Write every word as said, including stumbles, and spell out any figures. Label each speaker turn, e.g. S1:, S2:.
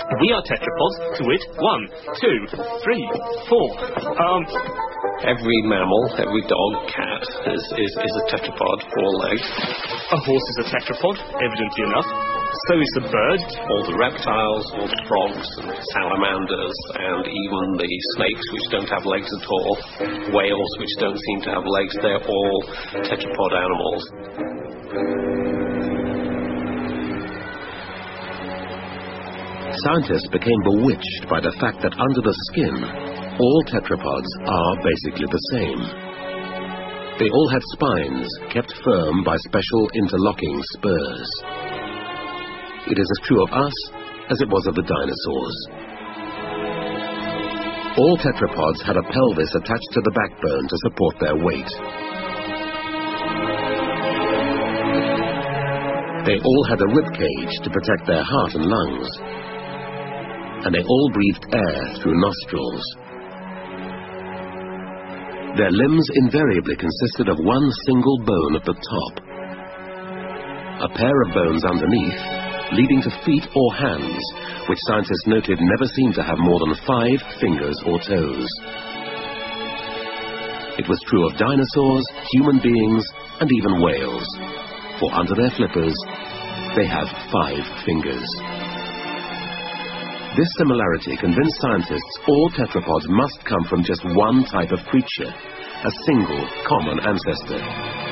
S1: We are tetrapods, to wit, one, two, three, four. Um...
S2: Every mammal, every dog, cat, is, is, is a tetrapod, four legs.
S1: A horse is a tetrapod, evidently enough. So is the bird.
S2: All the reptiles, all the frogs and salamanders, and even the snakes, which don't have legs at all, whales, which don't seem to have legs, they're all tetrapod animals.
S3: Scientists became bewitched by the fact that under the skin, all tetrapods are basically the same. They all had spines kept firm by special interlocking spurs. It is as true of us as it was of the dinosaurs. All tetrapods had a pelvis attached to the backbone to support their weight. They all had a rib cage to protect their heart and lungs. And they all breathed air through nostrils. Their limbs invariably consisted of one single bone at the top, a pair of bones underneath, leading to feet or hands, which scientists noted never seemed to have more than five fingers or toes. It was true of dinosaurs, human beings, and even whales, for under their flippers, they have five fingers. This similarity convinced scientists all tetrapods must come from just one type of creature, a single common ancestor.